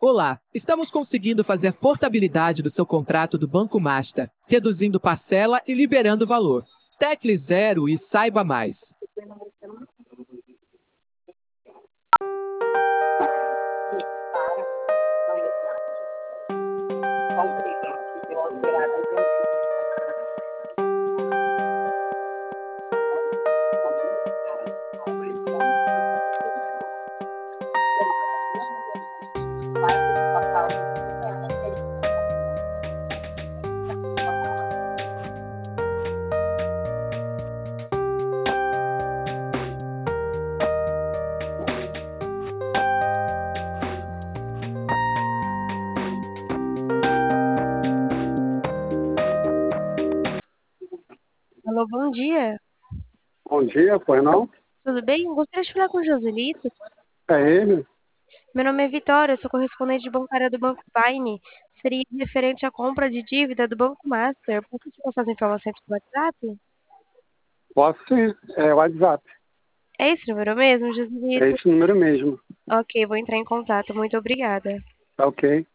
Olá, estamos conseguindo fazer portabilidade do seu contrato do Banco Master, reduzindo parcela e liberando valor. Tecle 0 e saiba mais. Alô, bom dia. Bom dia, pois não? Tudo bem? Gostaria de falar com o Joselito. É ele? Meu nome é Vitória, eu sou correspondente bancária do Banco Paine. Seria referente à compra de dívida do Banco Master. Posso te passar as informações pelo WhatsApp? Posso sim, é o WhatsApp. É esse número mesmo, É Joselito? esse número mesmo. Ok, vou entrar em contato. Muito obrigada. Tá ok?